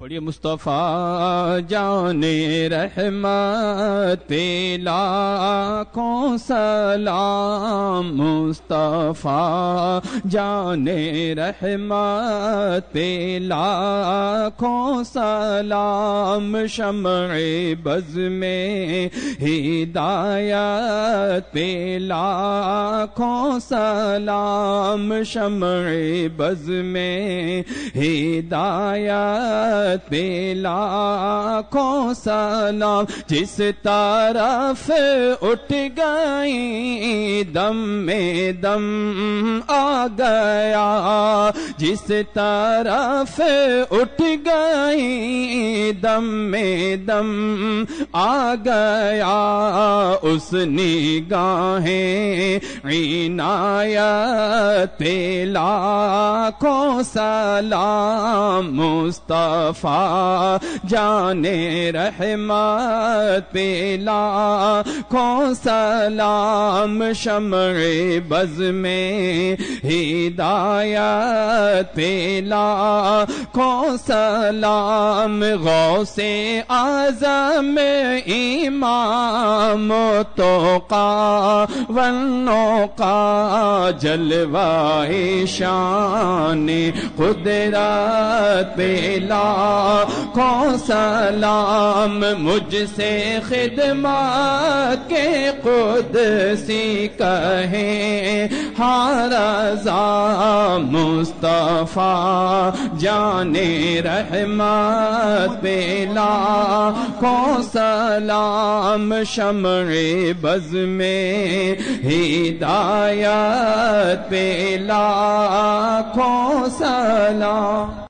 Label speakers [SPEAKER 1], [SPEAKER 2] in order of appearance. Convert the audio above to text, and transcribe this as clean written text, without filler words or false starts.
[SPEAKER 1] پڑھیے مصطفیٰ جان رحمت لاکھوں سلام، مصطفیٰ جان رحمت لاکھوں سلام، شمع بز میں ہدایت لاکھوں سلام، شمع بز میں ہدایت لاکھوں سلام، جس طرف اٹھ گئی دم میں دم آ گیا، جس طرف اٹھ گئی دم میں دم آ گیا، اس نگاہیں عنایت لاکھوں سلام، مصطفیٰ جان رحمت لاکھوں سلام، شمع بز میں ہدایت لاکھوں سلام، غوث اعظم امام توقا والنقا، جلوہ شان قدرت لاکھوں سلام، مجھ سے خدمت کے قدسی کہیں ہاں رضا، مصطفیٰ جان رحمت لاکھوں سلام، شمع بز میں ہدایت لاکھوں سلام۔